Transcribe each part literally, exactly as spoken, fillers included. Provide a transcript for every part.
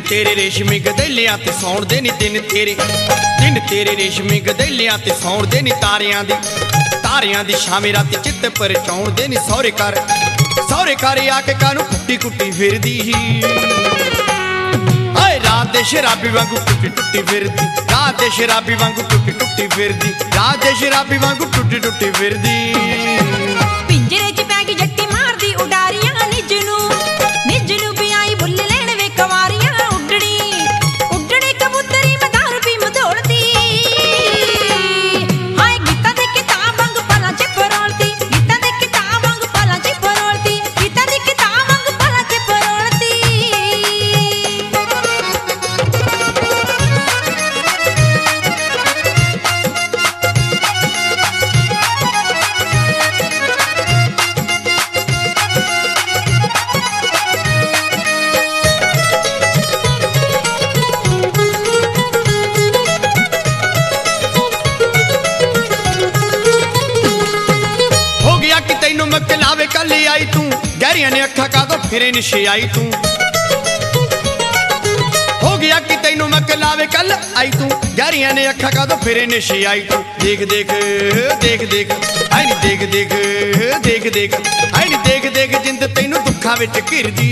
तेरे रेशमी गदेलियां ते सौण दे नी दिन तेरे, दिन तेरे रेशमी गदेलियां ते सौण दे नी तारियां दी, तारियां दी शामी राती चित्त पर चौण दे नी सौरे कर, सौरे कर आके कानू कुट्टी कुट्टी फिरदी ही। हाय रात दे शराबी वांगू टुट्टी टुट्टी फिरदी, रात दे शराबी वांगू टुट्टी टुट्टी फिरदी, रात दे शराबी वांगू टुट्टी टुट्टी फिरदी। पिंजरे च पै गई जट्टी मारदी उडारियां निज नू, निज नू भी आई बुल लैण वे कवारियां उडड़ी, उडड़ी कबूतरी मैं दारू पी मधोलदी। हाय गीता दे किताब वांग पलां च परोलदी, गीता दे किताब वांग पलां च परोलदी, गीता दे किताब वांग पलां च परोलदी। तैनू मकलावे कल आई तू, गहरिया ने अखा का तो फिरे निशे आई तू। हो गया कि तैनू मकलावे कल आई तू, गहरिया ने अखा का तो फिरे निशे आई तू। देख देख देख देख आई नी देख देख देख देख आई नी देख देख जिंद तैनू दुखा विच घिरदी।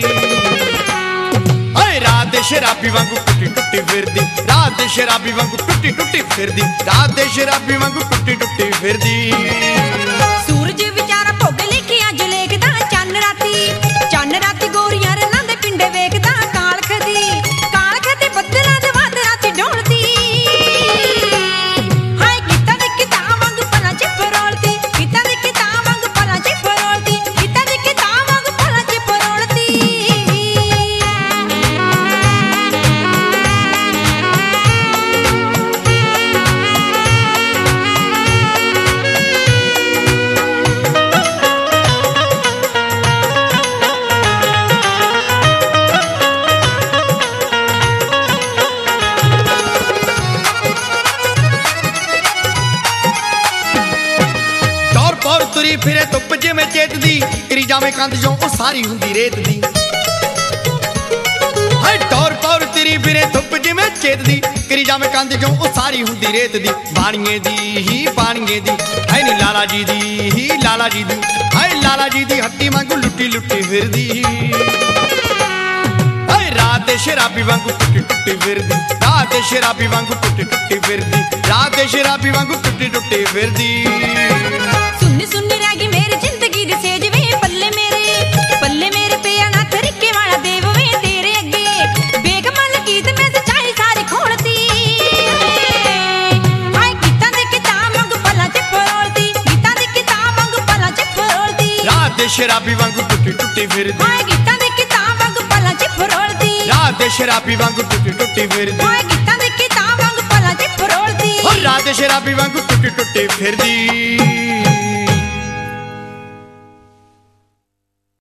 हाय रात दे शराबी वांगू टुट्टी टुट्टी फिरदी, रात दे शराबी वांगू टुट्टी टुट्टी फिरदी, रात दे शराबी वांगू टुट्टी टुट्टी फिरदी। सूरज विचारा भुग लिखिया जो लेखदा चन्न राती, चन्न राती गोरियां रनां दे पिंडे वेखदा कालख दी, कालख ते बदलां दे वादरां च डोलदी। हाय गीता दे किताब वांग पलां च परोलदी, गीता दे किताब वांग पलां च परोलदी, गीता दे किताब वांग पलां च परोलदी। तुरी फिरे धुप जिवें चेत दी, करी जावे कंध जो ओ सारी हुंदी रेत दी। हाय टौर पौर तुरी फिरे धुप जिवें चेत दी, करी जावे कंध जो ओ सारी हुंदी रेत दी। बाणिए दी ही बाणिए दी, हाय नी लाला जी दी ही लाला जी दी, हाय लाला जी दी हट्टी वांगू लुट्टी लुट्टी फिरदी। हाय रात दे शराबी वांगू टुट्टी टुट्टी फिरदी, रात दे शराबी वांगू टुट्टी टुट्टी फिरदी, रात दे शराबी वांगू टुट्टी टुट्टी फिरदी। सुन्नी सुन्नी रह गई मेरी जिंदगी दी सेज वे, पल्ले मेरे पल्ले मेरे पिया ना तरीके वाला देव वे तेरे अगे। बेगमन गीत में सच्चाई सारी खोलती। हाय गीता दे किताब वांग पलां च परोलदी, गीता दे किताब वांग पलां च परोलदी, रात दे शराबी वांगू टुट्टी टुट्टी फिरदी। हाय गीता दे किताब वांग पलां च परोलदी, रात दे शराबी वांगू टुट्टी टुट्टी फिरदी। हाय गीता दे किताब वांग पलां च परोलदी, रात दे शराबी वांगू टुट्टी टुट्टी फिरदी।